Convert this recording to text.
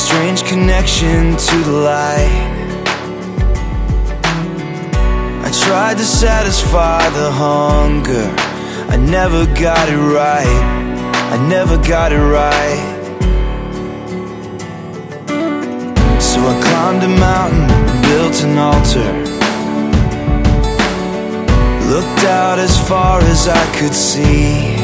strange connection to the light. I tried to satisfy the hunger, I never got it right, I never got it right. So I climbed a mountain and built an altar, looked out as far as I could see.